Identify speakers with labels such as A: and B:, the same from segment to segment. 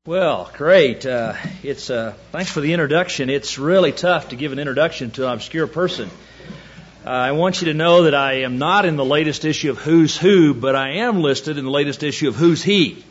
A: Well, great. Thanks for the introduction. It's really tough to give an introduction to an obscure person. I want you to know that I am not in the latest issue of Who's Who, but I am listed in the latest issue of Who's He.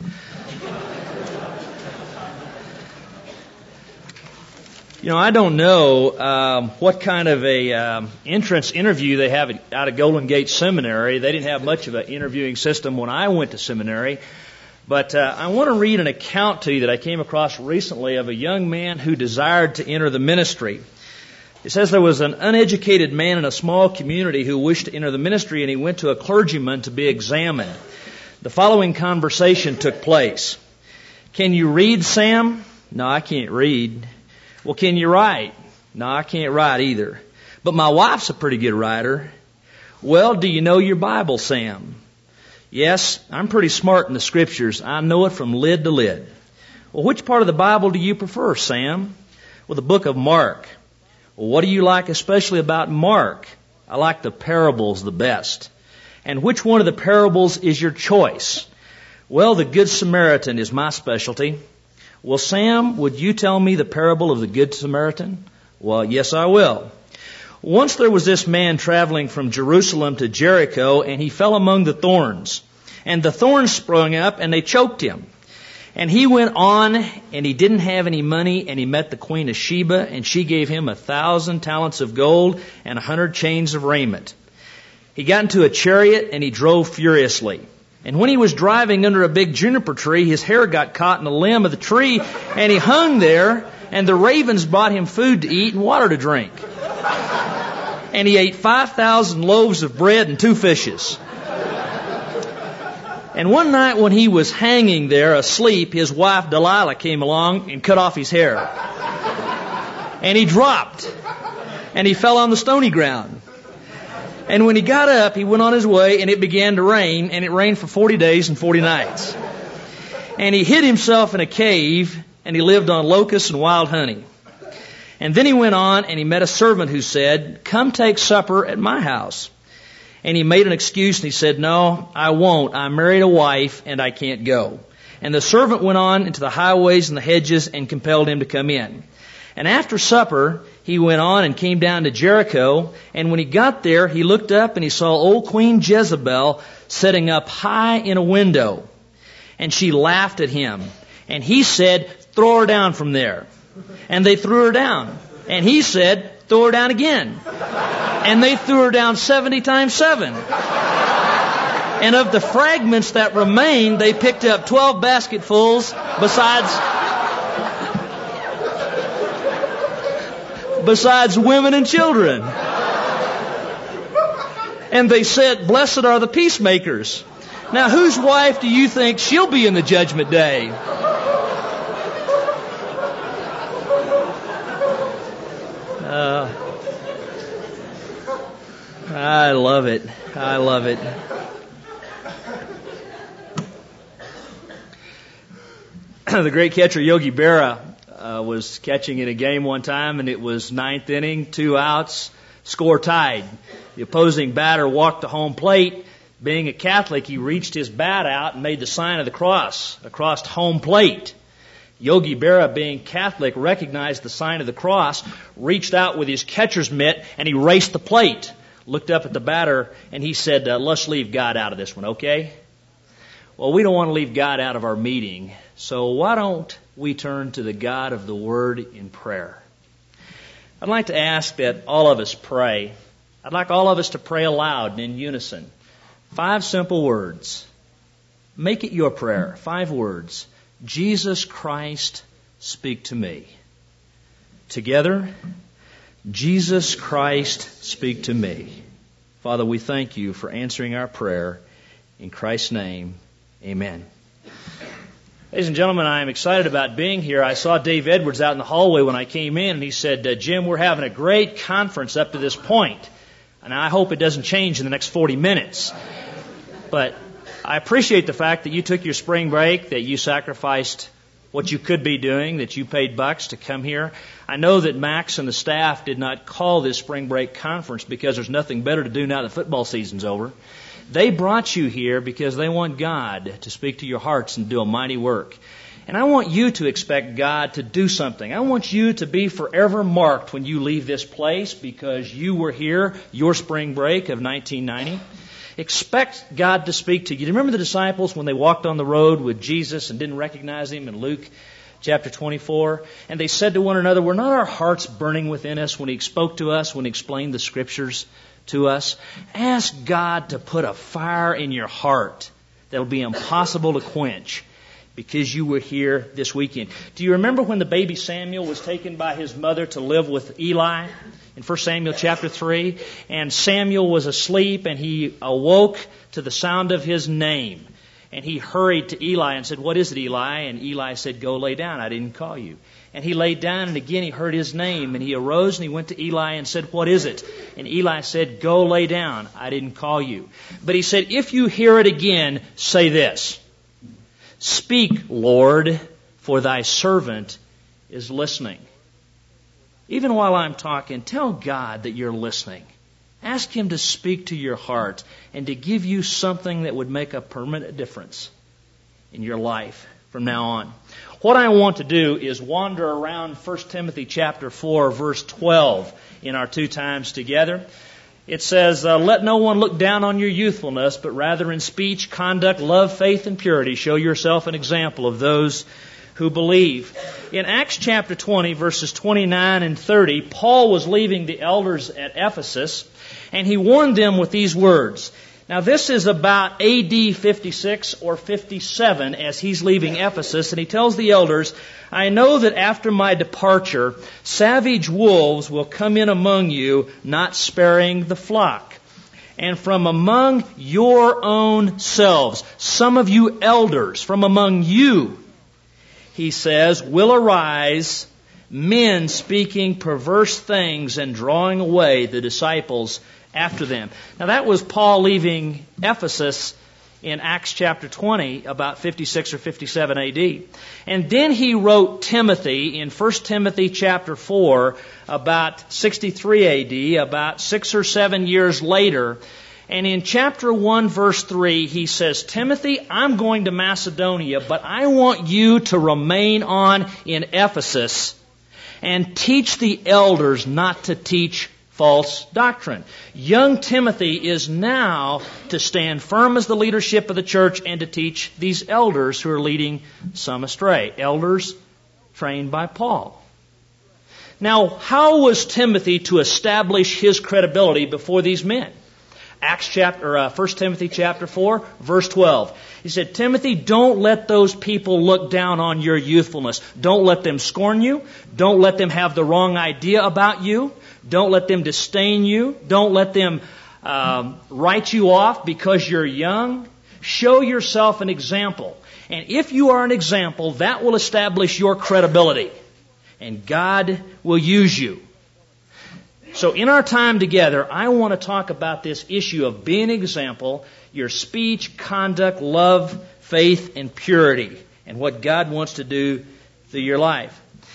A: I don't know what kind of a entrance interview they have out of Golden Gate Seminary. They didn't have much of an interviewing system when I went to seminary. But I want to read an account to you that I came across recently of a young man who desired to enter the ministry. It says there was an uneducated man in a small community who wished to enter the ministry, and he went to a clergyman to be examined. The following conversation took place. "Can you read, Sam?" "No, I can't read." "Well, can you write?" "No, I can't write either." "But my wife's a pretty good writer." "Well, do you know your Bible, Sam?" "Yes, I'm pretty smart in the Scriptures. I know it from lid to lid." "Well, which part of the Bible do you prefer, Sam?" "Well, the book of Mark." "Well, what do you like especially about Mark?" "I like the parables the best." "And which one of the parables is your choice?" "Well, the Good Samaritan is my specialty." "Well, Sam, would you tell me the parable of the Good Samaritan?" "Well, yes, I will. Once there was this man traveling from Jerusalem to Jericho, and he fell among the thorns. And the thorns sprung up, and they choked him. And he went on, and he didn't have any money, and he met the Queen of Sheba, and she gave him 1,000 talents of gold and 100 chains of raiment. He got into a chariot, and he drove furiously. And when he was driving under a big juniper tree, his hair got caught in the limb of the tree, and he hung there, and the ravens brought him food to eat and water to drink. And he ate 5,000 loaves of bread and 2 fishes. And one night when he was hanging there asleep, his wife Delilah came along and cut off his hair. And he dropped. And he fell on the stony ground. And when he got up, he went on his way, and it began to rain, and it rained for 40 days and 40 nights. And he hid himself in a cave, and he lived on locusts and wild honey. And then he went on, and he met a servant who said, "Come take supper at my house." And he made an excuse, and he said, "No, I won't. I married a wife, and I can't go." And the servant went on into the highways and the hedges and compelled him to come in. And after supper, he went on and came down to Jericho. And when he got there, he looked up, and he saw old Queen Jezebel sitting up high in a window. And she laughed at him. And he said, "Throw her down from there." And they threw her down. And he said, "Throw her down again." And they threw her down 70 times 7. And of the fragments that remained, they picked up 12 basketfuls besides women and children. And they said, "Blessed are the peacemakers." Now, whose wife do you think she'll be in the judgment day? I love it. I love it. The great catcher Yogi Berra was catching in a game one time, and it was 9th inning, 2 outs, score tied. The opposing batter walked to home plate. Being a Catholic, he reached his bat out and made the sign of the cross across home plate. Yogi Berra, being Catholic, recognized the sign of the cross, reached out with his catcher's mitt, and he raced the plate. Looked up at the batter, and he said, "Let's leave God out of this one, okay?" Well, we don't want to leave God out of our meeting, so why don't we turn to the God of the Word in prayer? I'd like to ask that all of us pray. I'd like all of us to pray aloud and in unison. 5 simple words. Make it your prayer. 5 words. Jesus Christ, speak to me. Together, Jesus Christ, speak to me. Father, we thank you for answering our prayer. In Christ's name, amen. Ladies and gentlemen, I am excited about being here. I saw Dave Edwards out in the hallway when I came in, and he said, "Jim, we're having a great conference up to this point, and I hope it doesn't change in the next 40 minutes. But I appreciate the fact that you took your spring break, that you sacrificed what you could be doing, that you paid bucks to come here. I know that Max and the staff did not call this spring break conference because there's nothing better to do now that football season's over. They brought you here because they want God to speak to your hearts and do a mighty work. And I want you to expect God to do something. I want you to be forever marked when you leave this place because you were here, your spring break of 1990. Expect God to speak to you. Do you remember the disciples when they walked on the road with Jesus and didn't recognize Him in Luke chapter 24? And they said to one another, were not our hearts burning within us when He spoke to us, when He explained the Scriptures to us? Ask God to put a fire in your heart that will be impossible to quench because you were here this weekend. Do you remember when the baby Samuel was taken by his mother to live with Eli in 1 Samuel chapter 3? And Samuel was asleep and he awoke to the sound of his name. And he hurried to Eli and said, what is it, Eli? And Eli said, go lay down. I didn't call you. And he laid down and again he heard his name. And he arose and he went to Eli and said, what is it? And Eli said, go lay down. I didn't call you. But he said, if you hear it again, say this. Speak, Lord, for thy servant is listening. Even while I'm talking, tell God that you're listening. Ask Him to speak to your heart and to give you something that would make a permanent difference in your life from now on. What I want to do is wander around 1 Timothy chapter 4, verse 12 in our 2 times together. It says, let no one look down on your youthfulness, but rather in speech, conduct, love, faith, and purity, show yourself an example of those who believe. In Acts chapter 20, verses 29 and 30, Paul was leaving the elders at Ephesus, and he warned them with these words. Now this is about AD 56 or 57 as he's leaving Ephesus, and he tells the elders, I know that after my departure, savage wolves will come in among you, not sparing the flock. And from among your own selves, some of you elders, from among you, he says, will arise men speaking perverse things and drawing away the disciples after them. Now that was Paul leaving Ephesus in Acts chapter 20, about 56 or 57 AD. And then he wrote Timothy in 1 Timothy chapter 4, about 63 AD, about 6 or 7 years later. And in chapter 1, verse 3, he says, Timothy, I'm going to Macedonia, but I want you to remain on in Ephesus and teach the elders not to teach false doctrine. Young Timothy is now to stand firm as the leadership of the church and to teach these elders who are leading some astray. Elders trained by Paul. Now, how was Timothy to establish his credibility before these men? 1 Timothy chapter 4, verse 12. He said, Timothy, don't let those people look down on your youthfulness. Don't let them scorn you. Don't let them have the wrong idea about you. Don't let them disdain you. Don't let them write you off because you're young. Show yourself an example. And if you are an example, that will establish your credibility. And God will use you. So in our time together, I want to talk about this issue of being an example, your speech, conduct, love, faith, and purity, and what God wants to do through your life.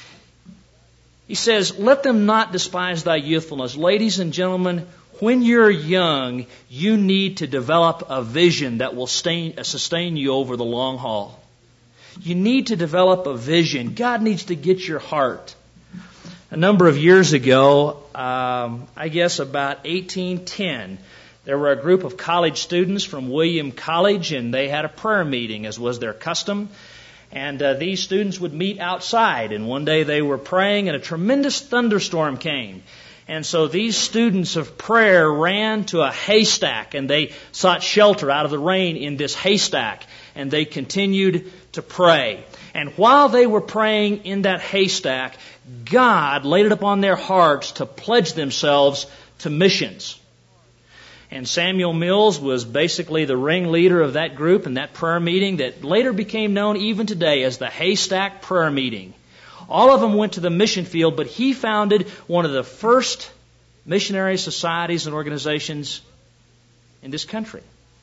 A: He says, let them not despise thy youthfulness. Ladies and gentlemen, when you're young, you need to develop a vision that will sustain you over the long haul. You need to develop a vision. God needs to get your heart. A number of years ago, I guess about 1810, there were a group of college students from William College, and they had a prayer meeting, as was their custom. And these students would meet outside, and one day they were praying, and a tremendous thunderstorm came. And so these students of prayer ran to a haystack, and they sought shelter out of the rain in this haystack, and they continued to pray. And while they were praying in that haystack, God laid it upon their hearts to pledge themselves to missions. And Samuel Mills was basically the ringleader of that group and that prayer meeting that later became known even today as the Haystack Prayer Meeting. All of them went to the mission field, but he founded one of the first missionary societies and organizations in this country.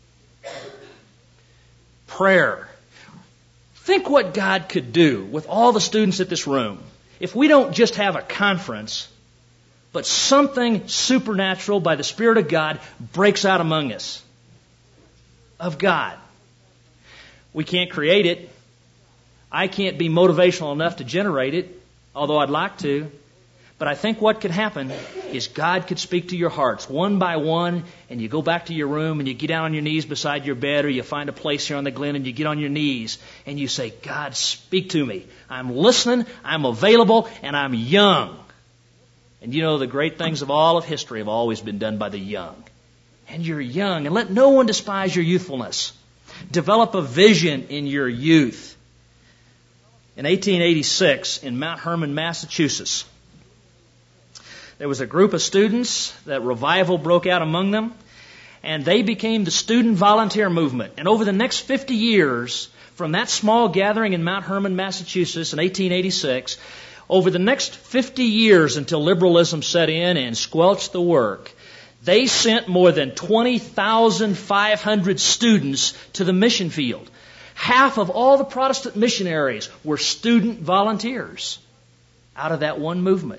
A: Prayer. Think what God could do with all the students at this room if we don't just have a conference, but something supernatural by the Spirit of God breaks out among us. Of God. We can't create it. I can't be motivational enough to generate it, although I'd like to. But I think what could happen is God could speak to your hearts one by one, and you go back to your room and you get down on your knees beside your bed, or you find a place here on the glen and you get on your knees and you say, God, speak to me. I'm listening, I'm available, and I'm young. And you know, the great things of all of history have always been done by the young. And you're young, and let no one despise your youthfulness. Develop a vision in your youth. In 1886, in Mount Hermon, Massachusetts, there was a group of students that revival broke out among them, and they became the student volunteer movement. And over the next 50 years, from that small gathering in Mount Hermon, Massachusetts in 1886, over the next 50 years until liberalism set in and squelched the work, they sent more than 20,500 students to the mission field. Half of all the Protestant missionaries were student volunteers out of that one movement.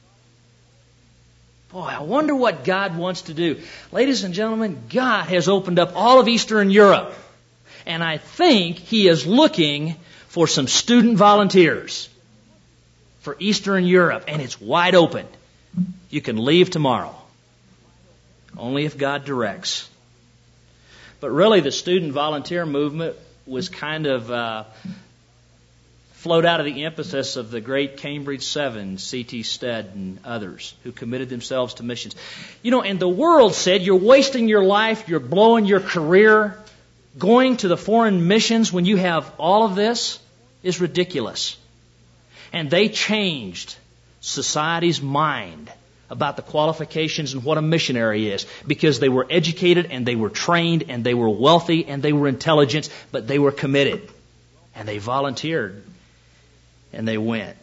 A: Boy, I wonder what God wants to do. Ladies and gentlemen, God has opened up all of Eastern Europe. And I think He is looking for some student volunteers for Eastern Europe. And it's wide open. You can leave tomorrow. Only if God directs. But really, the student volunteer movement was kind of flowed out of the emphasis of the great Cambridge Seven, C.T. Stead and others who committed themselves to missions. You know, and the world said, you're wasting your life, you're blowing your career, going to the foreign missions when you have all of this is ridiculous. And they changed society's mind about the qualifications and what a missionary is, because they were educated and they were trained and they were wealthy and they were intelligent, but they were committed and they volunteered and they went.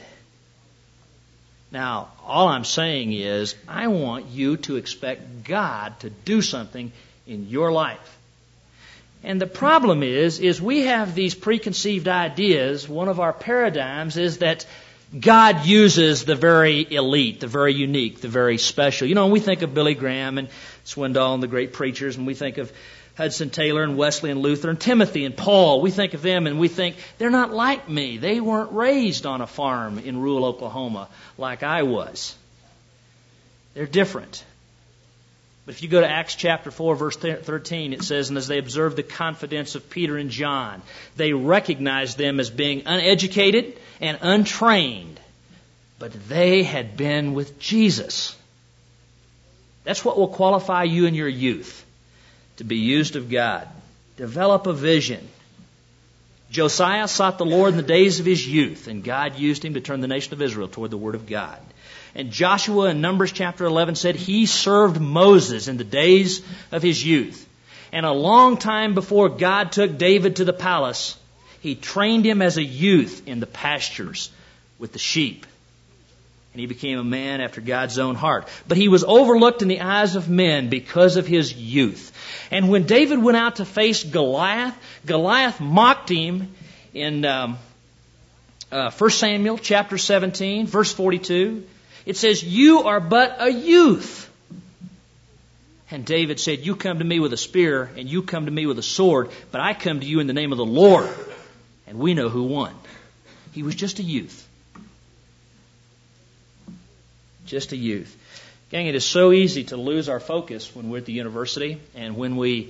A: Now, all I'm saying is, I want you to expect God to do something in your life. And the problem is we have these preconceived ideas. One of our paradigms is that God uses the very elite, the very unique, the very special. You know, we think of Billy Graham and Swindoll and the great preachers, and we think of Hudson Taylor and Wesley and Luther and Timothy and Paul. We think of them and we think, they're not like me. They weren't raised on a farm in rural Oklahoma like I was. They're different. But if you go to Acts chapter 4, verse 13, it says, and as they observed the confidence of Peter and John, they recognized them as being uneducated and untrained, but they had been with Jesus. That's what will qualify you in your youth to be used of God. Develop a vision. Josiah sought the Lord in the days of his youth, and God used him to turn the nation of Israel toward the Word of God. And Joshua in Numbers chapter 11 said he served Moses in the days of his youth. And a long time before God took David to the palace, He trained him as a youth in the pastures with the sheep. And he became a man after God's own heart. But he was overlooked in the eyes of men because of his youth. And when David went out to face Goliath, Goliath mocked him in 1 Samuel chapter 17, verse 42. It says, you are but a youth. And David said, you come to me with a spear and you come to me with a sword, but I come to you in the name of the Lord. And we know who won. He was just a youth. Just a youth. Gang, it is so easy to lose our focus when we're at the university and when we're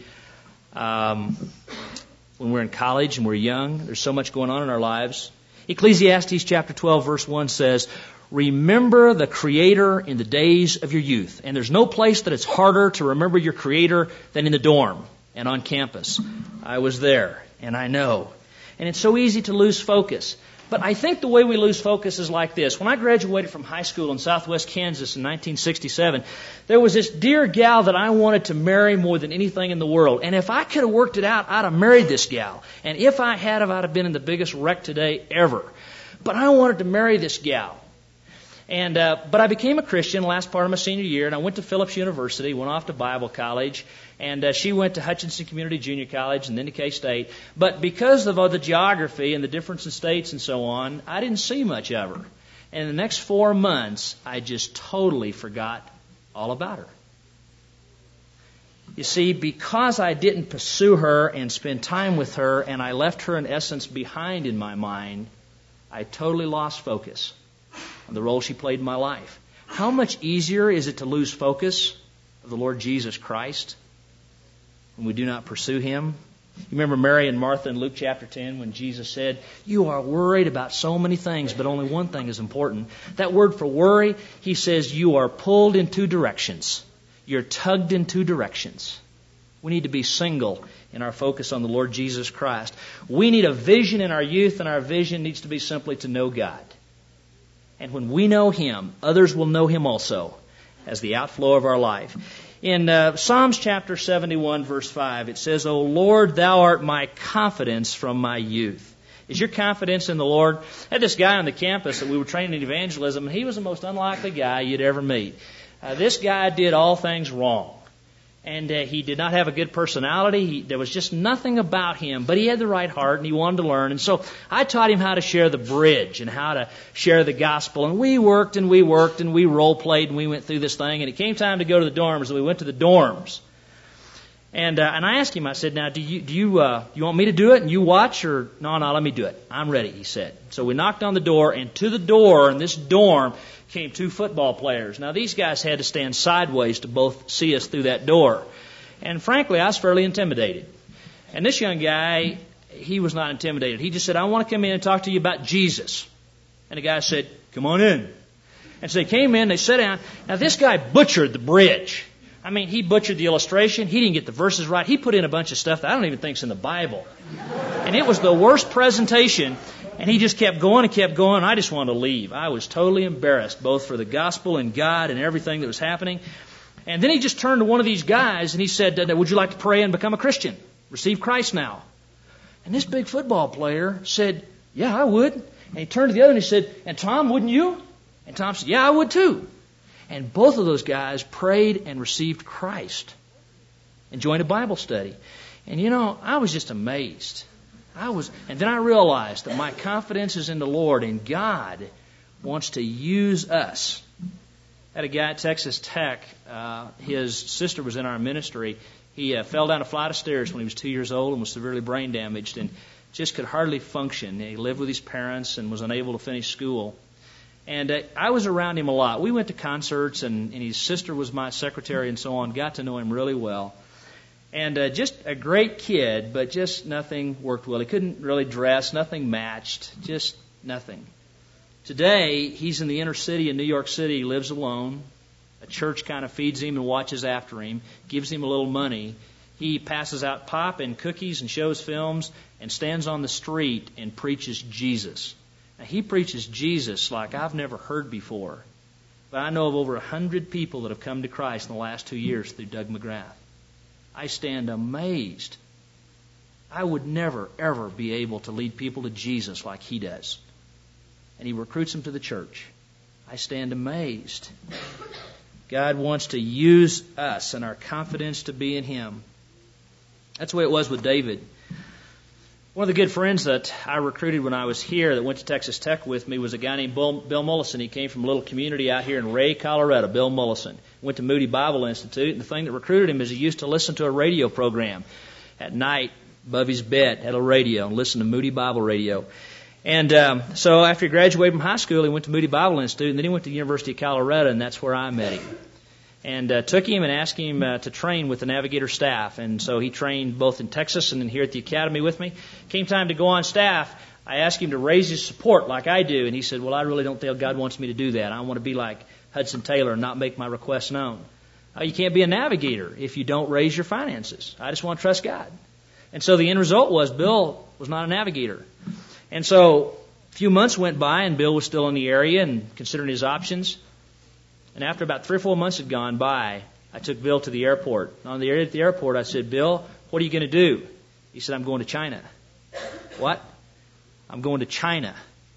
A: in college and we're young. There's so much going on in our lives. Ecclesiastes chapter 12, verse 1 says, remember the Creator in the days of your youth. And there's no place that it's harder to remember your Creator than in the dorm and on campus. I was there, and I know. And it's so easy to lose focus. But I think the way we lose focus is like this. When I graduated from high school in southwest Kansas in 1967, there was this dear gal that I wanted to marry more than anything in the world. And if I could have worked it out, I'd have married this gal. And if I had, I'd have been in the biggest wreck today ever. But I wanted to marry this gal. And but I became a Christian the last part of my senior year, and I went to Phillips University, went off to Bible college, and she went to Hutchinson Community Junior College and then to K-State. But because of the geography and the difference in states and so on, I didn't see much of her. And in the next 4 months, I just totally forgot all about her. You see, because I didn't pursue her and spend time with her, and I left her in essence behind in my mind, I totally lost focus on the role she played in my life. How much easier is it to lose focus of the Lord Jesus Christ when we do not pursue Him? You remember Mary and Martha in Luke chapter 10 when Jesus said, "You are worried about so many things, but only one thing is important." That word for worry, He says, you are pulled in two directions. You're tugged in two directions. We need to be single in our focus on the Lord Jesus Christ. We need a vision in our youth, and our vision needs to be simply to know God. And when we know Him, others will know Him also as the outflow of our life. In Psalms chapter 71, verse 5, it says, "O Lord, Thou art my confidence from my youth." Is your confidence in the Lord? I had this guy on the campus that we were training in evangelism, and he was the most unlikely guy you'd ever meet. This guy did all things wrong. And he did not have a good personality. There was just nothing about him, but he had the right heart and he wanted to learn. And so I taught him how to share the bridge and how to share the gospel. And we worked and we worked and we role played and we went through this thing. And it came time to go to the dorms, and we went to the dorms. And I asked him, I said, "Now, do you want me to do it and you watch, or no, let me do it. I'm ready," he said. So we knocked on the door, and to the door in this dorm came two football players. Now, these guys had to stand sideways to both see us through that door. And frankly, I was fairly intimidated. And this young guy, he was not intimidated. He just said, "I want to come in and talk to you about Jesus." And the guy said, "Come on in." And so they came in, they sat down. Now, this guy butchered the bridge. I mean, he butchered the illustration. He didn't get the verses right. He put in a bunch of stuff that I don't even think is in the Bible. And it was the worst presentation. And he just kept going and kept going. I just wanted to leave. I was totally embarrassed, both for the gospel and God and everything that was happening. And then he just turned to one of these guys and he said, "Would you like to pray and become a Christian? Receive Christ now." And this big football player said, "Yeah, I would." And he turned to the other and he said, "And Tom, wouldn't you?" And Tom said, "Yeah, I would too." And both of those guys prayed and received Christ and joined a Bible study. And I was just amazed. And then I realized that my confidence is in the Lord, and God wants to use us. I had a guy at Texas Tech, his sister was in our ministry. He fell down a flight of stairs when he was 2 years old and was severely brain damaged and just could hardly function. He lived with his parents and was unable to finish school. And I was around him a lot. We went to concerts, and his sister was my secretary and so on, got to know him really well. And just a great kid, but just nothing worked well. He couldn't really dress, nothing matched, just nothing. Today, he's in the inner city in New York City. He lives alone. A church kind of feeds him and watches after him, gives him a little money. He passes out pop and cookies and shows films and stands on the street and preaches Jesus. Now, he preaches Jesus like I've never heard before. But I know of over 100 people that have come to Christ in the last 2 years through Doug McGrath. I stand amazed. I would never, ever be able to lead people to Jesus like he does. And he recruits them to the church. I stand amazed. God wants to use us and our confidence to be in Him. That's the way it was with David. One of the good friends that I recruited when I was here that went to Texas Tech with me was a guy named Bill Mullison. He came from a little community out here in Ray, Colorado, Bill Mullison. Went to Moody Bible Institute, and the thing that recruited him is he used to listen to a radio program at night above his bed, had a radio, and listen to Moody Bible Radio. And so after he graduated from high school, he went to Moody Bible Institute, and then he went to the University of Colorado, and that's where I met him. And took him and asked him to train with the Navigator staff. And so he trained both in Texas and then here at the academy with me. Came time to go on staff, I asked him to raise his support like I do. And he said, "Well, I really don't think God wants me to do that. I want to be like Hudson Taylor and not make my requests known." You can't be a navigator if you don't raise your finances. I just want to trust God. And so the end result was Bill was not a navigator. And so a few months went by and Bill was still in the area and considering his options. And after about 3 or 4 months had gone by, I took Bill to the airport. On the area at the airport, I said, "Bill, what are you going to do?" He said, "I'm going to China." "What?" "I'm going to China."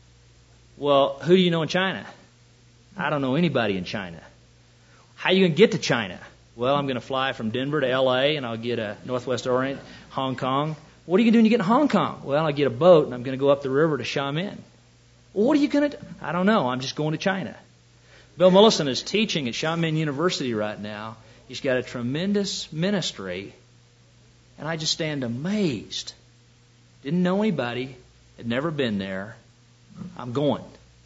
A: "Well, who do you know in China?" "I don't know anybody in China." "How are you going to get to China?" "Well, I'm going to fly from Denver to L.A., and I'll get a Northwest Orient, Hong Kong." "What are you going to do when you get to Hong Kong?" "Well, I'll get a boat, and I'm going to go up the river to Xiamen." "Well, what are you going to do?" "I don't know. I'm just going to China." Bill Mullison is teaching at Xiamen University right now. He's got a tremendous ministry, and I just stand amazed. Didn't know anybody, had never been there. I'm going.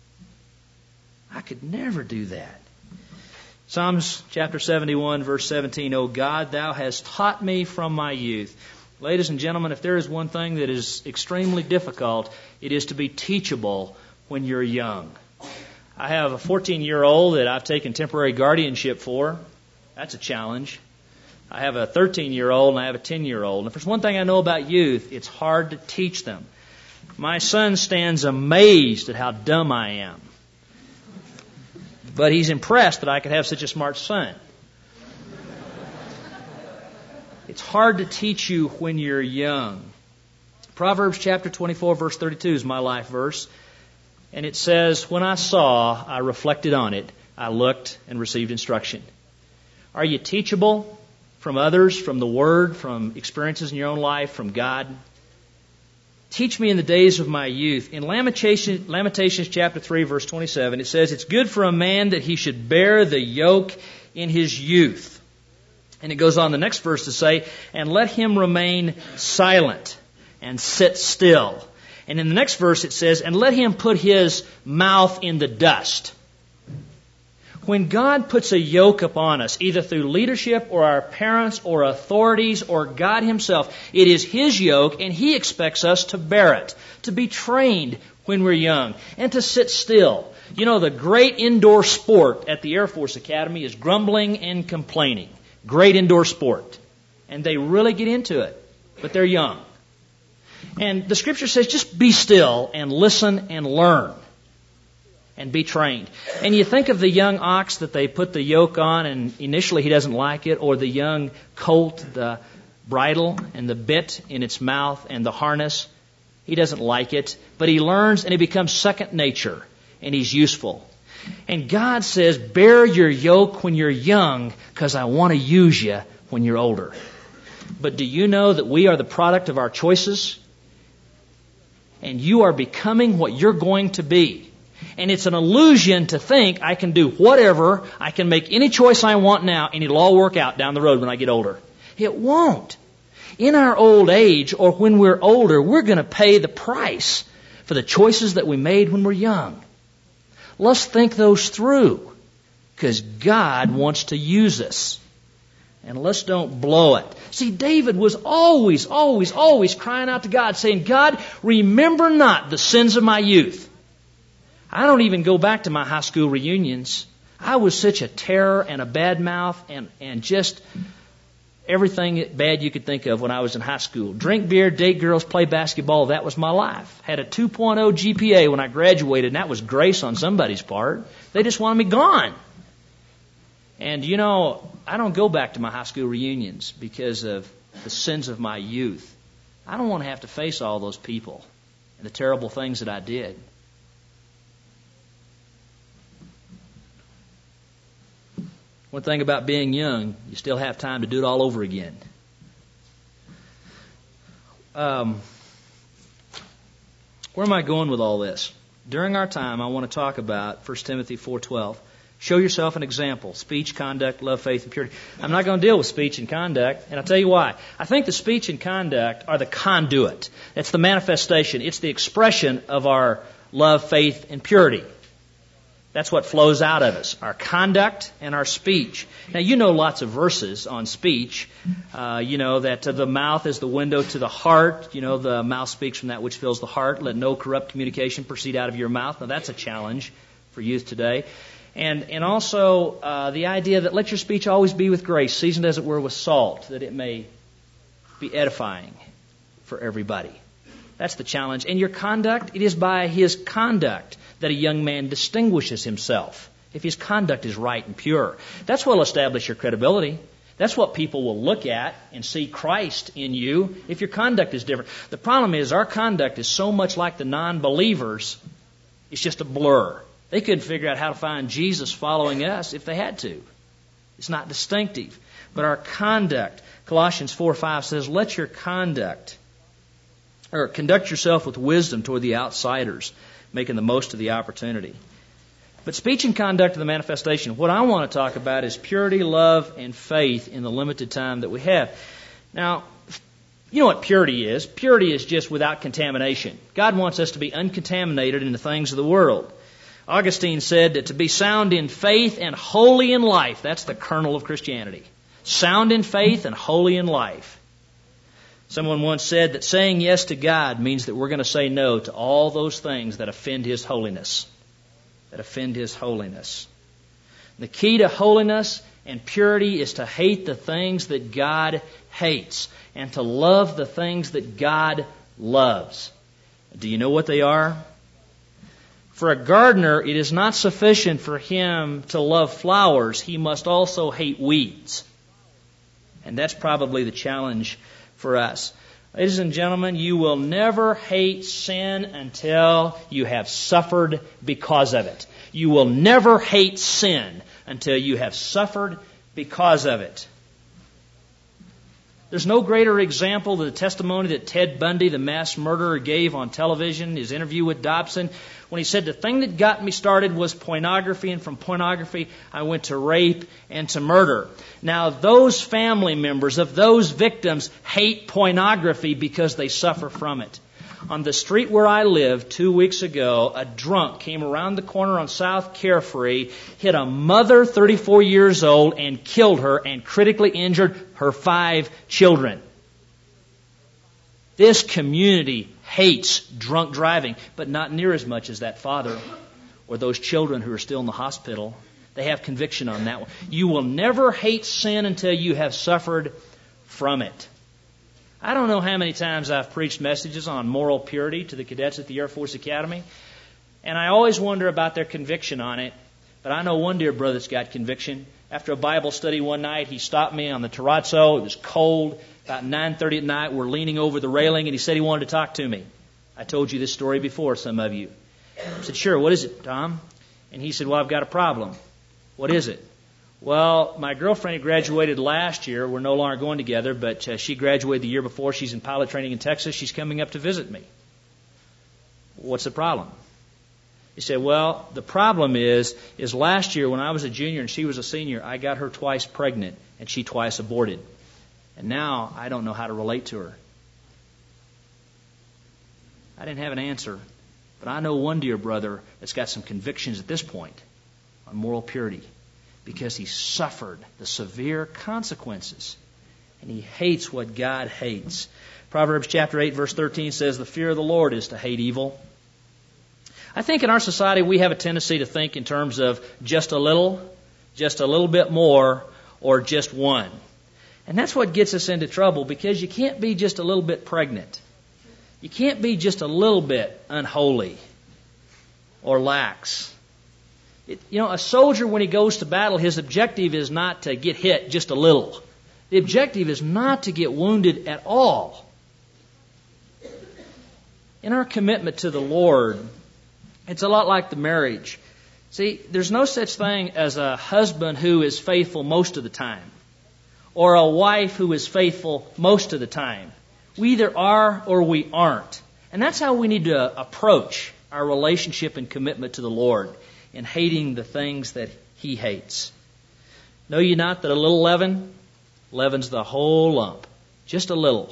A: I could never do that. Psalms chapter 71, verse 17, O God, Thou hast taught me from my youth. Ladies and gentlemen, if there is one thing that is extremely difficult, it is to be teachable when you're young. I have a 14-year-old that I've taken temporary guardianship for. That's a challenge. I have a 13-year-old and I have a 10-year-old. And if there's one thing I know about youth, it's hard to teach them. My son stands amazed at how dumb I am. But he's impressed that I could have such a smart son. It's hard to teach you when you're young. Proverbs chapter 24, verse 32 is my life verse. And it says, when I saw, I reflected on it. I looked and received instruction. Are you teachable from others, from the Word, from experiences in your own life, from God? Teach me in the days of my youth. In Lamentations chapter 3, verse 27, it says, it's good for a man that he should bear the yoke in his youth. And it goes on the next verse to say, and let him remain silent and sit still. And in the next verse it says, and let him put his mouth in the dust. When God puts a yoke upon us, either through leadership or our parents or authorities or God Himself, it is His yoke and He expects us to bear it, to be trained when we're young, and to sit still. You know, the great indoor sport at the Air Force Academy is grumbling and complaining. Great indoor sport. And they really get into it, but they're young. And the Scripture says just be still and listen and learn. And be trained. And you think of the young ox that they put the yoke on and initially he doesn't like it, or the young colt, the bridle and the bit in its mouth and the harness. He doesn't like it, but he learns and it becomes second nature and he's useful. And God says, bear your yoke when you're young because I want to use you when you're older. But do you know that we are the product of our choices? And you are becoming what you're going to be. And it's an illusion to think I can do whatever, I can make any choice I want now, and it'll all work out down the road when I get older. It won't. In our old age, or when we're older, we're going to pay the price for the choices that we made when we're young. Let's think those through, because God wants to use us. And let's don't blow it. See, David was always crying out to God, saying, God, remember not the sins of my youth. I don't even go back to my high school reunions. I was such a terror and a bad mouth and just everything bad you could think of when I was in high school. Drink beer, date girls, play basketball, that was my life. Had a 2.0 GPA when I graduated, and that was grace on somebody's part. They just wanted me gone. And you know, I don't go back to my high school reunions because of the sins of my youth. I don't want to have to face all those people and the terrible things that I did. One thing about being young, you still have time to do it all over again. Where am I going with all this? During our time, I want to talk about 1 Timothy 4:12. Show yourself an example. Speech, conduct, love, faith, and purity. I'm not going to deal with speech and conduct, and I'll tell you why. I think the speech and conduct are the conduit. It's the manifestation. It's the expression of our love, faith, and purity. That's what flows out of us, our conduct and our speech. Now, you know lots of verses on speech. You know that the mouth is the window to the heart. You know, the mouth speaks from that which fills the heart. Let no corrupt communication proceed out of your mouth. Now, that's a challenge for youth today. And also the idea that let your speech always be with grace, seasoned as it were with salt, that it may be edifying for everybody. That's the challenge. And your conduct, it is by his conduct that a young man distinguishes himself, if his conduct is right and pure. That's what will establish your credibility. That's what people will look at and see Christ in you if your conduct is different. The problem is our conduct is so much like the non-believers, it's just a blur. They couldn't figure out how to find Jesus following us if they had to. It's not distinctive. But our conduct, Colossians 4:5 says, let your conduct, or conduct yourself with wisdom toward the outsiders, making the most of the opportunity. But speech and conduct of the manifestation, what I want to talk about is purity, love, and faith in the limited time that we have. Now, you know what purity is. Purity is just without contamination. God wants us to be uncontaminated in the things of the world. Augustine said that to be sound in faith and holy in life, that's the kernel of Christianity. Sound in faith and holy in life. Someone once said that saying yes to God means that we're going to say no to all those things that offend His holiness. That offend His holiness. The key to holiness and purity is to hate the things that God hates and to love the things that God loves. Do you know what they are? For a gardener, it is not sufficient for him to love flowers. He must also hate weeds. And that's probably the challenge for us. Ladies and gentlemen, you will never hate sin until you have suffered because of it. You will never hate sin until you have suffered because of it. There's no greater example than the testimony that Ted Bundy, the mass murderer, gave on television, his interview with Dobson, when he said, the thing that got me started was pornography, and from pornography I went to rape and to murder. Now, those family members of those victims hate pornography because they suffer from it. On the street where I lived 2 weeks ago, a drunk came around the corner on South Carefree, hit a mother 34 years old, and killed her and critically injured her 5 children. This community hates drunk driving, but not near as much as that father or those children who are still in the hospital. They have conviction on that one. You will never hate sin until you have suffered from it. I don't know how many times I've preached messages on moral purity to the cadets at the Air Force Academy, and I always wonder about their conviction on it. But I know one dear brother that's got conviction. After a Bible study one night, he stopped me on the terrazzo. It was cold. About 9:30 at night, we're leaning over the railing, and he said he wanted to talk to me. I told you this story before, some of you. I said, sure, what is it, Tom? And he said, well, I've got a problem. What is it? Well, my girlfriend had graduated last year. We're no longer going together, but she graduated the year before. She's in pilot training in Texas. She's coming up to visit me. What's the problem? He said, well, the problem is last year when I was a junior and she was a senior, I got her twice pregnant and she twice aborted. And now I don't know how to relate to her. I didn't have an answer, but I know one dear brother that's got some convictions at this point on moral purity because he suffered the severe consequences and he hates what God hates. Proverbs chapter 8 verse 13 says, the fear of the Lord is to hate evil. I think in our society we have a tendency to think in terms of just a little bit more, or just one. And that's what gets us into trouble, because you can't be just a little bit pregnant. You can't be just a little bit unholy or lax. A soldier, when he goes to battle, his objective is not to get hit just a little. The objective is not to get wounded at all. In our commitment to the Lord, it's a lot like the marriage. See, there's no such thing as a husband who is faithful most of the time, or a wife who is faithful most of the time. We either are or we aren't. And that's how we need to approach our relationship and commitment to the Lord, in hating the things that He hates. Know ye not that a little leaven leavens the whole lump? Just a little.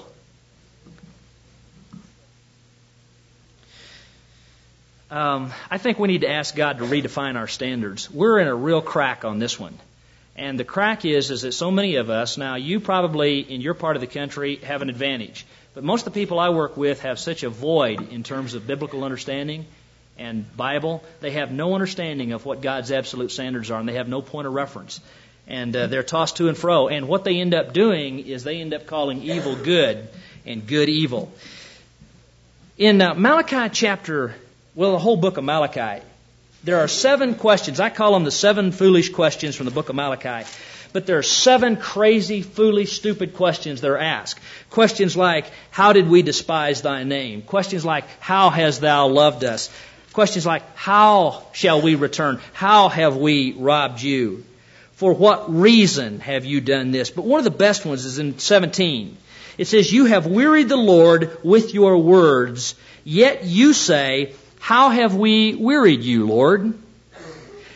A: I think we need to ask God to redefine our standards. We're in a real crack on this one. And the crack is that so many of us, now you probably in your part of the country have an advantage, but most of the people I work with have such a void in terms of biblical understanding and Bible. They have no understanding of what God's absolute standards are, and they have no point of reference. And they're tossed to and fro. And what they end up doing is they end up calling evil good and good evil. In Malachi chapter, the whole book of Malachi, there are 7 questions. I call them the 7 foolish questions from the book of Malachi. But there are 7 crazy, foolish, stupid questions that are asked. Questions like, how did we despise thy name? Questions like, how hast thou loved us? Questions like, how shall we return? How have we robbed you? For what reason have you done this? But one of the best ones is in 17. It says, you have wearied the Lord with your words, yet you say, how have we wearied you, Lord?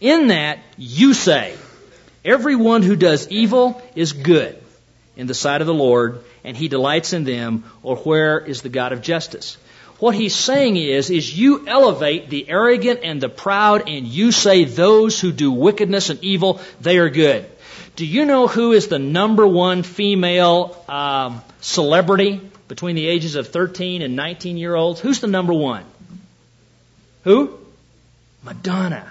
A: In that you say, everyone who does evil is good in the sight of the Lord, and He delights in them, or where is the God of justice? What he's saying is you elevate the arrogant and the proud, and you say those who do wickedness and evil, they are good. Do you know who is the number one female celebrity between the ages of 13 and 19-year-olds? Who's the number one? Who? Madonna.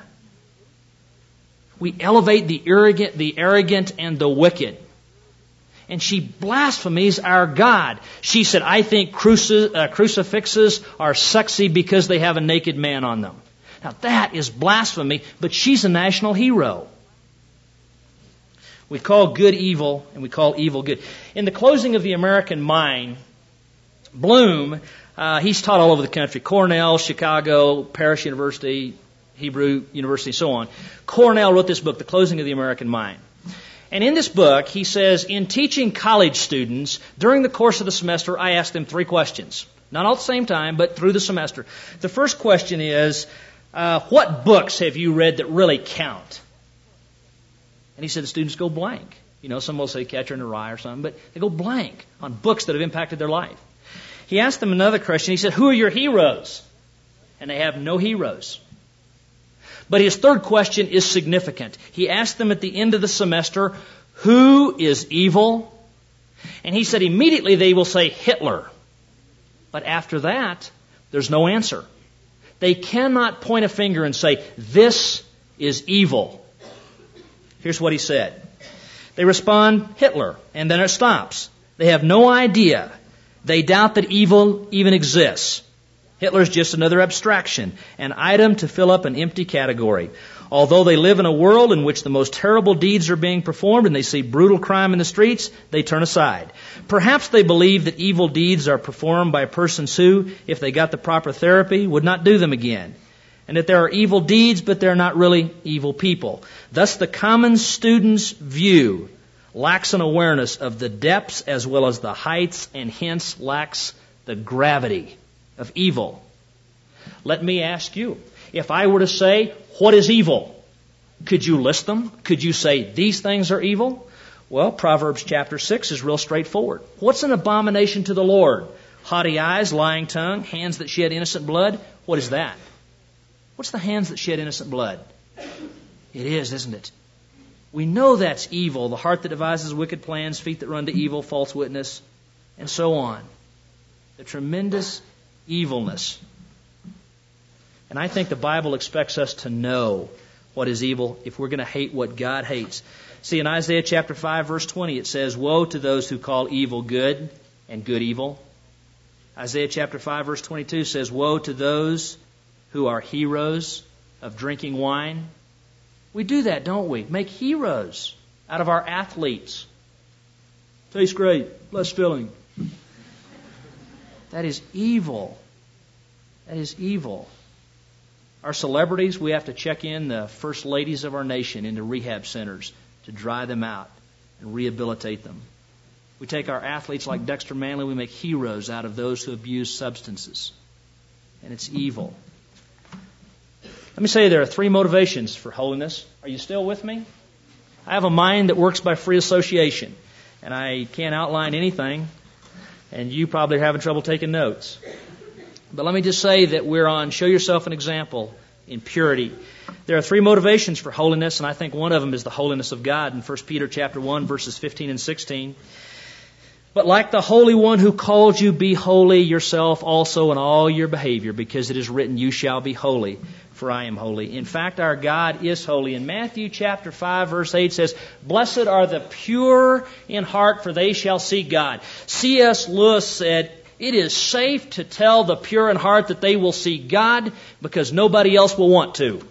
A: We elevate the arrogant, and the wicked. And she blasphemies our God. She said, I think crucifixes are sexy because they have a naked man on them. Now that is blasphemy, but she's a national hero. We call good evil, and we call evil good. In the closing of The American Mind, Bloom, he's taught all over the country, Cornell, Chicago, Paris University, Hebrew University, so on. Cornell wrote this book, The Closing of the American Mind. And in this book, he says, in teaching college students, during the course of the semester, I asked them 3 questions. Not all at the same time, but through the semester. The first question is, what books have you read that really count? And he said the students go blank. You know, some will say Catcher in the Rye or something, but they go blank on books that have impacted their life. He asked them another question. He said, who are your heroes? And they have no heroes. But his third question is significant. He asked them at the end of the semester, who is evil? And he said immediately they will say Hitler. But after that, there's no answer. They cannot point a finger and say, this is evil. Here's what he said. They respond, Hitler, and then it stops. They have no idea. They doubt that evil even exists. Hitler's just another abstraction, an item to fill up an empty category. Although they live in a world in which the most terrible deeds are being performed and they see brutal crime in the streets, they turn aside. Perhaps they believe that evil deeds are performed by persons who, if they got the proper therapy, would not do them again. And that there are evil deeds, but they're not really evil people. Thus, the common student's view lacks an awareness of the depths as well as the heights, and hence lacks the gravity of evil. Let me ask you, if I were to say, what is evil? Could you list them? Could you say, these things are evil? Well, Proverbs chapter 6 is real straightforward. What's an abomination to the Lord? Haughty eyes, lying tongue, hands that shed innocent blood. What is that? What's the hands that shed innocent blood? It is, isn't it? We know that's evil. The heart that devises wicked plans, feet that run to evil, false witness, and so on. The tremendous evilness. And I think the Bible expects us to know what is evil if we're going to hate what God hates. See, in Isaiah chapter 5, verse 20, it says, woe to those who call evil good and good evil. Isaiah chapter 5, verse 22 says, woe to those who are heroes of drinking wine. We do that, don't we? Make heroes out of our athletes. Tastes great, less filling. That is evil. That is evil. Our celebrities, we have to check in the first ladies of our nation into rehab centers to dry them out and rehabilitate them. We take our athletes like Dexter Manley, we make heroes out of those who abuse substances. And it's evil. Let me say there are 3 motivations for holiness. Are you still with me? I have a mind that works by free association, and I can't outline anything, and you probably are having trouble taking notes. But let me just say that we're on Show Yourself an Example in Purity. There are 3 motivations for holiness, and I think one of them is the holiness of God in 1 Peter chapter 1, verses 15 and 16. But like the Holy One who called you, be holy yourself also in all your behavior, because it is written, you shall be holy, for I am holy. In fact, our God is holy. In Matthew chapter 5, verse 8 says, blessed are the pure in heart, for they shall see God. C.S. Lewis said, it is safe to tell the pure in heart that they will see God because nobody else will want to.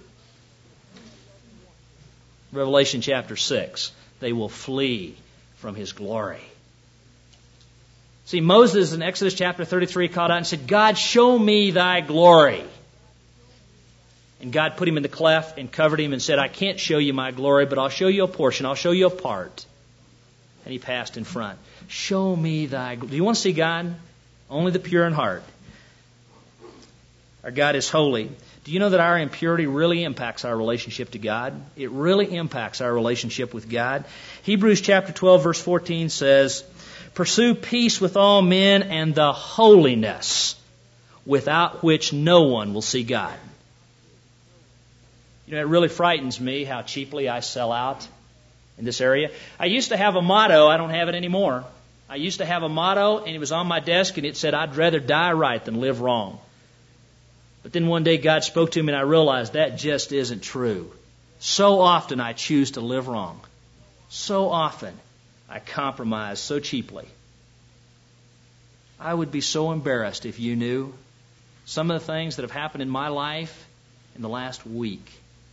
A: Revelation chapter 6, they will flee from His glory. See, Moses in Exodus chapter 33 called out and said, God, show me thy glory. And God put him in the cleft and covered him and said, I can't show you my glory, but I'll show you a portion. I'll show you a part. And he passed in front. Show me thy glory. Do you want to see God? Only the pure in heart. Our God is holy. Do you know that our impurity really impacts our relationship to God? It really impacts our relationship with God. Hebrews chapter 12, verse 14 says, "Pursue peace with all men and the holiness, without which no one will see God." You know, it really frightens me how cheaply I sell out in this area. I used to have a motto. I don't have it anymore. I used to have a motto, and it was on my desk, and it said, "I'd rather die right than live wrong." But then one day God spoke to me, and I realized that just isn't true. So often I choose to live wrong. So often I compromise so cheaply. I would be so embarrassed if you knew some of the things that have happened in my life in the last week.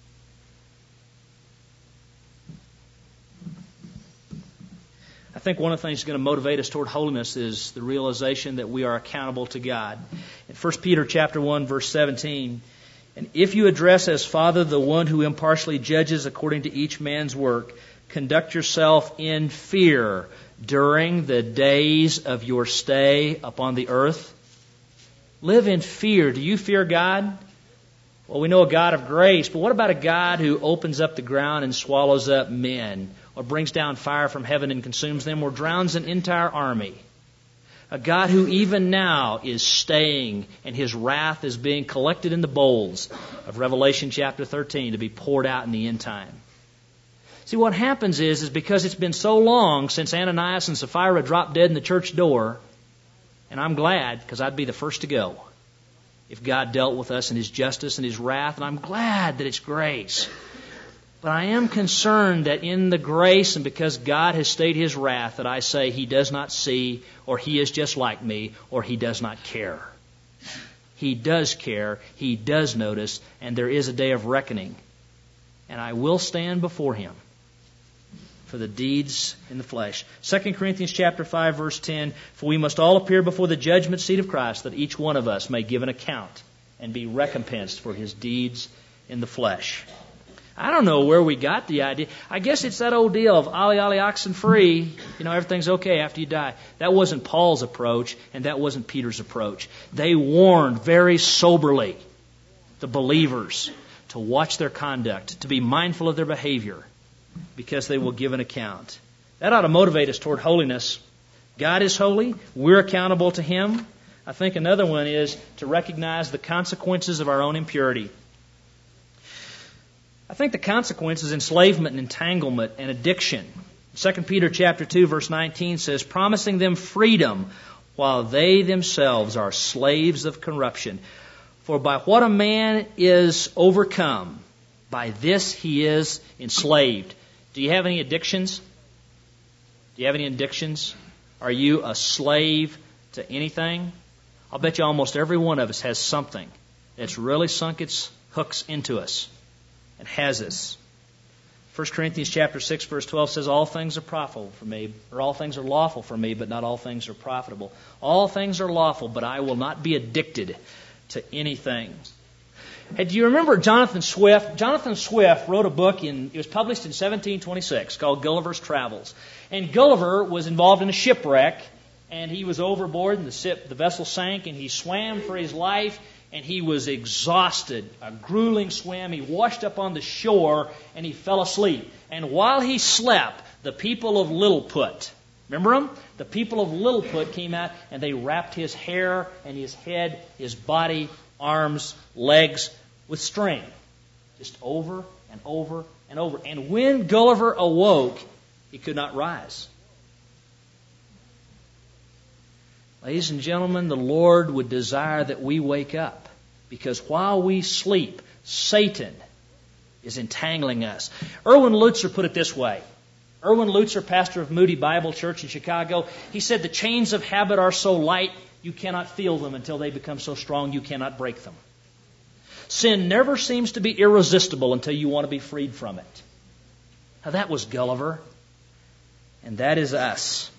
A: I think one of the things that's going to motivate us toward holiness is the realization that we are accountable to God. In 1 Peter chapter 1, verse 17, "And if you address as Father the one who impartially judges according to each man's work, conduct yourself in fear during the days of your stay upon the earth." Live in fear. Do you fear God? Well, we know a God of grace, but what about a God who opens up the ground and swallows up men, or brings down fire from heaven and consumes them, or drowns an entire army? A God who even now is staying, and His wrath is being collected in the bowls of Revelation chapter 13 to be poured out in the end time. See, what happens is because it's been so long since Ananias and Sapphira dropped dead in the church door, and I'm glad, because I'd be the first to go if God dealt with us in His justice and His wrath, and I'm glad that it's grace. But I am concerned that in the grace and because God has stayed His wrath, that I say He does not see, or He is just like me, or He does not care. He does care, He does notice, and there is a day of reckoning. And I will stand before Him for the deeds in the flesh. 2 Corinthians chapter 5, verse 10, "For we must all appear before the judgment seat of Christ, that each one of us may give an account and be recompensed for his deeds in the flesh." I don't know where we got the idea. I guess it's that old deal of ollie, ollie, oxen free. You know, everything's okay after you die. That wasn't Paul's approach, and that wasn't Peter's approach. They warned very soberly the believers to watch their conduct, to be mindful of their behavior, because they will give an account. That ought to motivate us toward holiness. God is holy. We're accountable to Him. I think another one is to recognize the consequences of our own impurity. I think the consequences, enslavement and entanglement and addiction. 2 Peter chapter 2, verse 19 says, "Promising them freedom while they themselves are slaves of corruption. For by what a man is overcome, by this he is enslaved." Do you have any addictions? Do you have any addictions? Are you a slave to anything? I'll bet you almost every one of us has something that's really sunk its hooks into us and has us. 1 Corinthians chapter 6, verse 12 says, "All things are profitable for me," or "all things are lawful for me, but not all things are profitable." All things are lawful, but I will not be addicted to anything. Hey, do you remember Jonathan Swift? Jonathan Swift wrote a book, it was published in 1726, called Gulliver's Travels. And Gulliver was involved in a shipwreck, and he was overboard, and the vessel sank, and he swam for his life, and he was exhausted, a grueling swim. He washed up on the shore, and he fell asleep. And while he slept, the people of Lilliput, remember them? The people of Lilliput came out, and they wrapped his hair and his head, his body, arms, legs with string, just over and over and over. And when Gulliver awoke, he could not rise. Ladies and gentlemen, the Lord would desire that we wake up, because while we sleep, Satan is entangling us. Erwin Lutzer put it this way. Erwin Lutzer, pastor of Moody Bible Church in Chicago, he said, "The chains of habit are so light you cannot feel them until they become so strong you cannot break them. Sin never seems to be irresistible until you want to be freed from it." Now that was Gulliver, and that is us.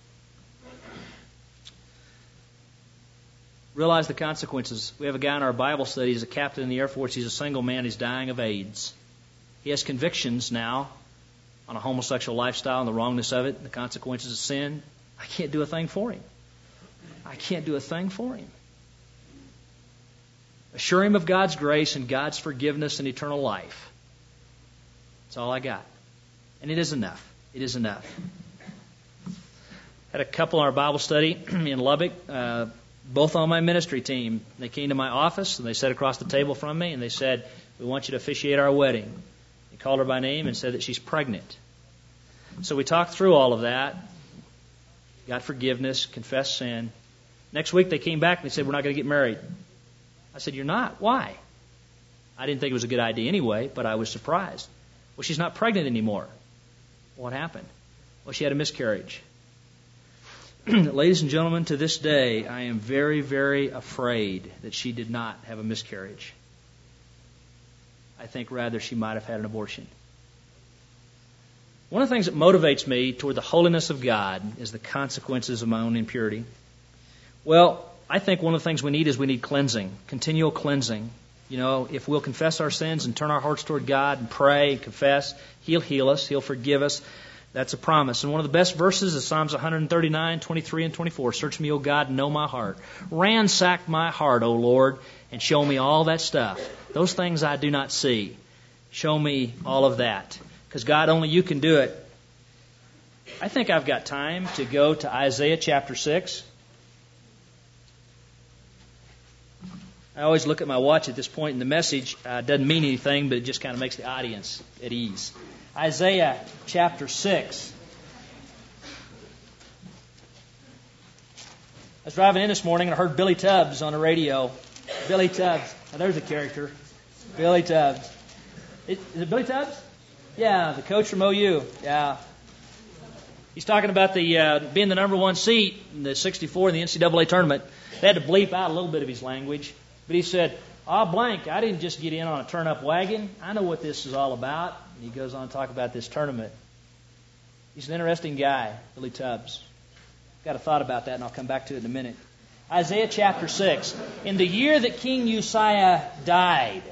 A: Realize the consequences. We have a guy in our Bible study, he's a captain in the Air Force, he's a single man, he's dying of AIDS. He has convictions now on a homosexual lifestyle and the wrongness of it, and the consequences of sin. I can't do a thing for him. I can't do a thing for him. Assure him of God's grace and God's forgiveness and eternal life. That's all I got. And it is enough. It is enough. Had a couple in our Bible study in Lubbock, both on my ministry team. They came to my office and they sat across the table from me and they said, "We want you to officiate our wedding." They called her by name and said that she's pregnant. So we talked through all of that, got forgiveness, confessed sin. Next week they came back and they said, "We're not going to get married." I said, "You're not? Why?" I didn't think it was a good idea anyway, but I was surprised. "Well, she's not pregnant anymore." What happened? Well, she had a miscarriage. Ladies and gentlemen, to this day, I am very, very afraid that she did not have a miscarriage. I think rather she might have had an abortion. One of the things that motivates me toward the holiness of God is the consequences of my own impurity. Well, I think one of the things we need cleansing, continual cleansing. You know, if we'll confess our sins and turn our hearts toward God and pray and confess, He'll heal us, He'll forgive us. That's a promise. And one of the best verses is Psalms 139, 23, and 24. "Search me, O God, and know my heart. Ransack my heart, O Lord, and show me all that stuff. Those things I do not see. Show me all of that." Because God, only you can do it. I think I've got time to go to Isaiah chapter 6. I always look at my watch at this point in the message. It doesn't mean anything, but it just kind of makes the audience at ease. Isaiah chapter 6. I was driving in this morning and I heard Billy Tubbs on the radio. Billy Tubbs. Now there's a character. Billy Tubbs. Is it Billy Tubbs? Yeah, the coach from OU. Yeah. He's talking about the being the number one seed in the 64 in the NCAA tournament. They had to bleep out a little bit of his language. But he said, blank, I didn't just get in on a turn-up wagon. I know what this is all about. And he goes on to talk about this tournament. He's an interesting guy, Billy Tubbs. Got a thought about that, and I'll come back to it in a minute. Isaiah chapter 6. In the year that King Uzziah died,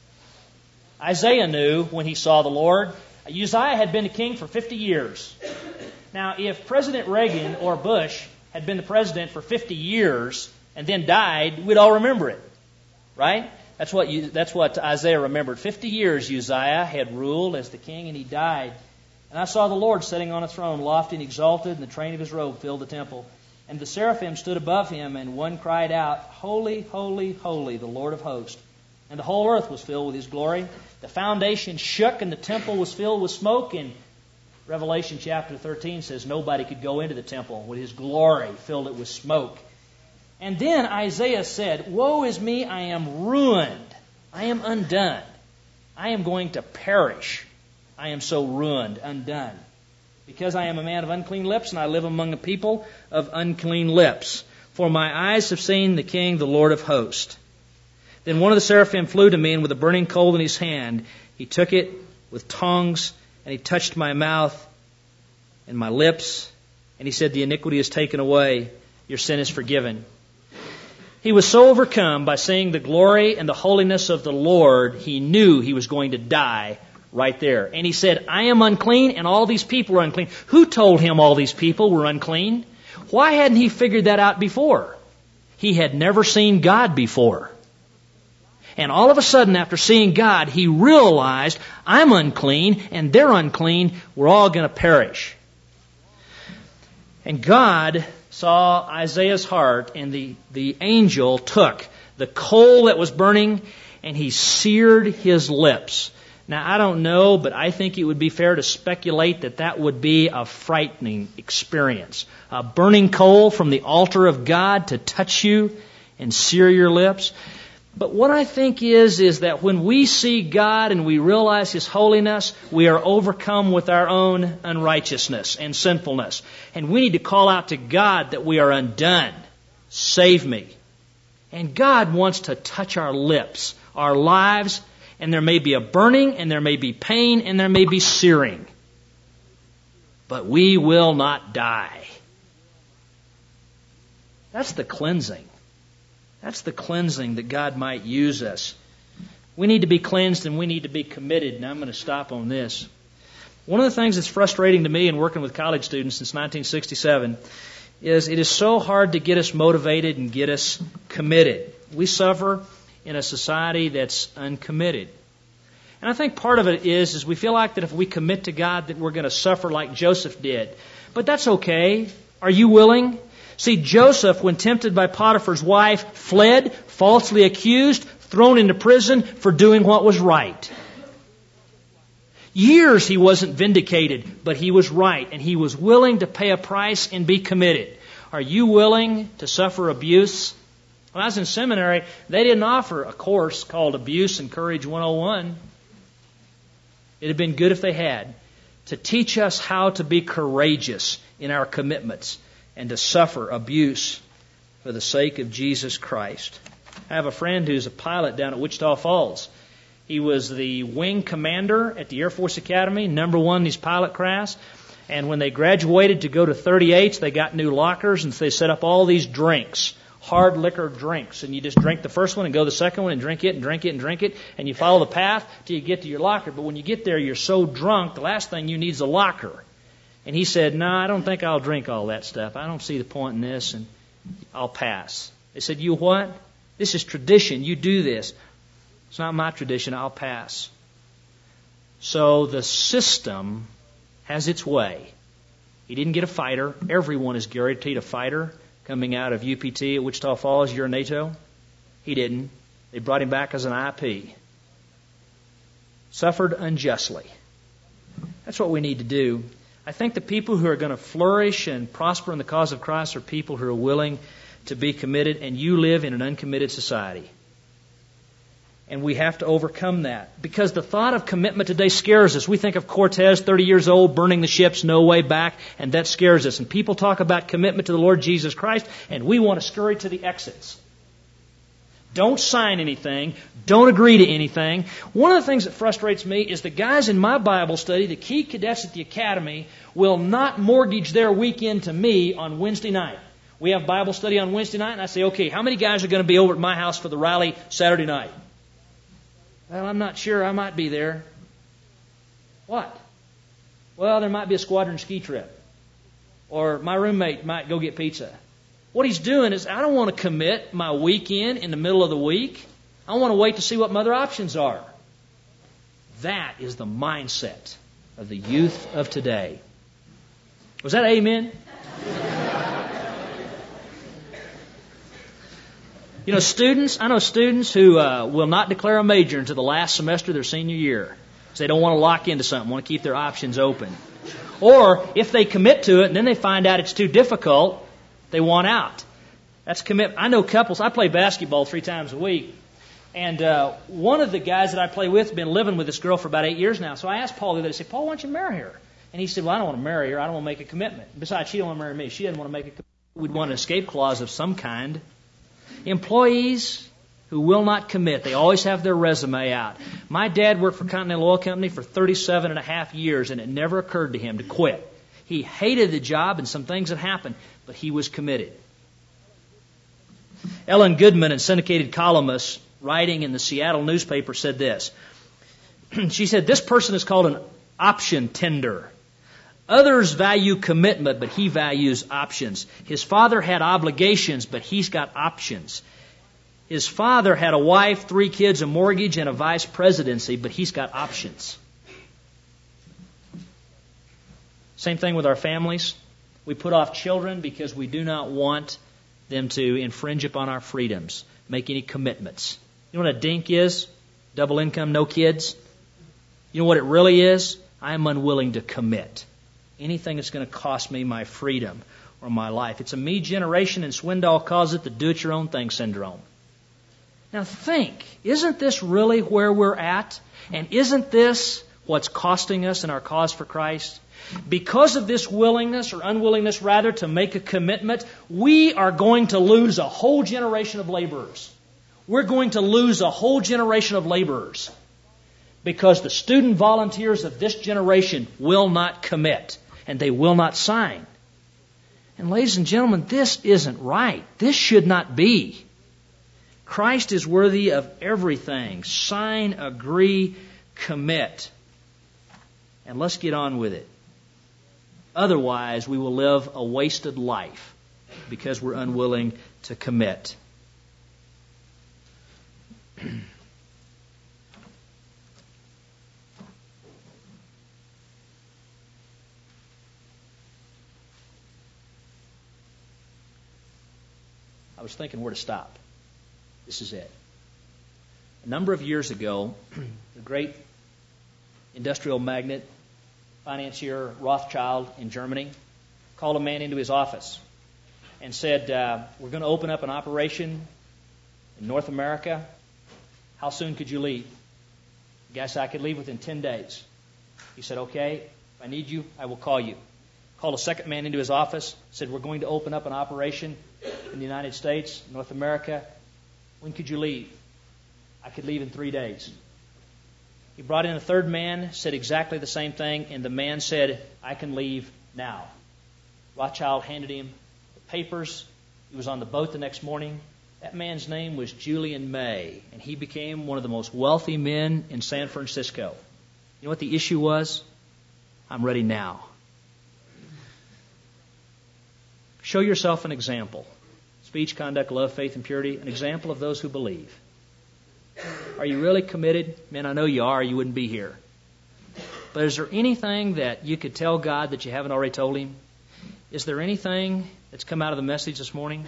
A: Isaiah knew when he saw the Lord. Uzziah had been the king for 50 years. Now, if President Reagan or Bush had been the president for 50 years and then died, we'd all remember it. Right? That's what Isaiah remembered. 50 years Uzziah had ruled as the king, and he died. "And I saw the Lord sitting on a throne, lofty and exalted, and the train of his robe filled the temple. And the seraphim stood above him, and one cried out, Holy, holy, holy, the Lord of hosts. And the whole earth was filled with His glory. The foundation shook, and the temple was filled with smoke." And Revelation chapter 13 says nobody could go into the temple with His glory filled it with smoke. And then Isaiah said, "Woe is me, I am ruined. I am undone. I am going to perish. I am so ruined, undone. Because I am a man of unclean lips, and I live among a people of unclean lips. For my eyes have seen the King, the Lord of hosts." Then one of the seraphim flew to me, and with a burning coal in his hand, he took it with tongs, and he touched my mouth and my lips. And he said, "The iniquity is taken away. Your sin is forgiven." He was so overcome by seeing the glory and the holiness of the Lord, he knew he was going to die right there. And he said, "I am unclean, and all these people are unclean." Who told him all these people were unclean? Why hadn't he figured that out before? He had never seen God before. And all of a sudden, after seeing God, he realized, I'm unclean, and they're unclean. We're all going to perish. And God saw Isaiah's heart, and the angel took the coal that was burning, and he seared his lips. Now, I don't know, but I think it would be fair to speculate that that would be a frightening experience. A burning coal from the altar of God to touch you and sear your lips. But what I think is that when we see God and we realize His holiness, we are overcome with our own unrighteousness and sinfulness. And we need to call out to God that we are undone. Save me. And God wants to touch our lips, our lives, and there may be a burning, and there may be pain, and there may be searing. But we will not die. That's the cleansing. That's the cleansing that God might use us. We need to be cleansed and we need to be committed. And I'm going to stop on this. One of the things that's frustrating to me in working with college students since 1967 is it is so hard to get us motivated and get us committed. We suffer in a society that's uncommitted. And I think part of it is we feel like that if we commit to God that we're going to suffer like Joseph did. But that's okay. Are you willing? See, Joseph, when tempted by Potiphar's wife, fled, falsely accused, thrown into prison for doing what was right. Years he wasn't vindicated, but he was right, and he was willing to pay a price and be committed. Are you willing to suffer abuse? When I was in seminary, they didn't offer a course called Abuse and Courage 101. It would have been good if they had, to teach us how to be courageous in our commitments and to suffer abuse for the sake of Jesus Christ. I have a friend who's a pilot down at Wichita Falls. He was the wing commander at the Air Force Academy, number one in his pilot class. And when they graduated to go to 38s, they got new lockers, and so they set up all these drinks, hard liquor drinks. And you just drink the first one and go to the second one and drink it and drink it and drink it. And you follow the path till you get to your locker. But when you get there, you're so drunk, the last thing you need is a locker. And he said, no, I don't think I'll drink all that stuff. I don't see the point in this, and I'll pass. They said, you what? This is tradition. You do this. It's not my tradition. I'll pass. So the system has its way. He didn't get a fighter. Everyone is guaranteed a fighter coming out of UPT at Wichita Falls, you're NATO. He didn't. They brought him back as an IP. Suffered unjustly. That's what we need to do. I think the people who are going to flourish and prosper in the cause of Christ are people who are willing to be committed, and you live in an uncommitted society. And we have to overcome that. Because the thought of commitment today scares us. We think of Cortez, 30 years old, burning the ships, no way back, and that scares us. And people talk about commitment to the Lord Jesus Christ, and we want to scurry to the exits. Don't sign anything. Don't agree to anything. One of the things that frustrates me is the guys in my Bible study, the key cadets at the academy, will not mortgage their weekend to me on Wednesday night. We have Bible study on Wednesday night, and I say, okay, how many guys are going to be over at my house for the rally Saturday night? Well, I'm not sure. I might be there. What? Well, there might be a squadron ski trip. Or my roommate might go get pizza. What he's doing is, I don't want to commit my weekend in the middle of the week. I want to wait to see what my other options are. That is the mindset of the youth of today. Was that amen? You know, students, I know students who will not declare a major until the last semester of their senior year. Because they don't want to lock into something, want to keep their options open. Or if they commit to it and then they find out it's too difficult, they want out. That's commitment. I know couples, I play basketball 3 times a week. And one of the guys that I play with has been living with this girl for about 8 years now. So I asked Paul the other day, I said, Paul, why don't you marry her? And he said, well, I don't want to marry her. I don't want to make a commitment. Besides, she don't want to marry me. She doesn't want to make a commitment. We'd want an escape clause of some kind. Employees who will not commit, they always have their resume out. My dad worked for Continental Oil Company for 37 and a half years, and it never occurred to him to quit. He hated the job and some things had happened, but he was committed. Ellen Goodman, a syndicated columnist, writing in the Seattle newspaper, said this. She said, this person is called an option tender. Others value commitment, but he values options. His father had obligations, but he's got options. His father had a wife, 3 kids, a mortgage, and a vice presidency, but he's got options. Same thing with our families. We put off children because we do not want them to infringe upon our freedoms, make any commitments. You know what a DINK is? Double income, no kids. You know what it really is? I am unwilling to commit. Anything that's going to cost me my freedom or my life. It's a me generation, and Swindoll calls it the do-it-your-own-thing syndrome. Now think, isn't this really where we're at? And isn't this what's costing us in our cause for Christ? Because of this willingness, or unwillingness rather, to make a commitment, we are going to lose a whole generation of laborers. We're going to lose a whole generation of laborers. Because the student volunteers of this generation will not commit. And they will not sign. And ladies and gentlemen, this isn't right. This should not be. Christ is worthy of everything. Sign, agree, commit. And let's get on with it. Otherwise, we will live a wasted life because we're unwilling to commit. I was thinking where to stop. This is it. A number of years ago, the great industrial magnate, financier Rothschild in Germany called a man into his office and said, we're going to open up an operation in North America. How soon could you leave? The guy said, I could leave within 10 days. He said, okay, if I need you, I will call you. Called a second man into his office, said, we're going to open up an operation in the United States, North America. When could you leave? I could leave in 3 days. He brought in a third man, said exactly the same thing, and the man said, I can leave now. Rothschild handed him the papers. He was on the boat the next morning. That man's name was Julian May, and he became one of the most wealthy men in San Francisco. You know what the issue was? I'm ready now. Show yourself an example. Speech, conduct, love, faith, and purity, an example of those who believe. Are you really committed? Man, I know you are. You wouldn't be here. But is there anything that you could tell God that you haven't already told Him? Is there anything that's come out of the message this morning?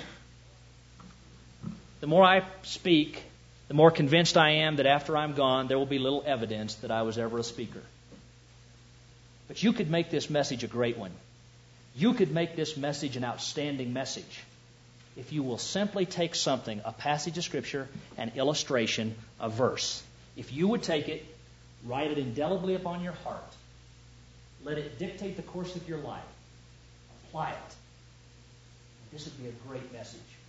A: The more I speak, the more convinced I am that after I'm gone, there will be little evidence that I was ever a speaker. But you could make this message a great one. You could make this message an outstanding message if you will simply take something, a passage of Scripture, an illustration, a verse. If you would take it, write it indelibly upon your heart, let it dictate the course of your life, apply it. This would be a great message.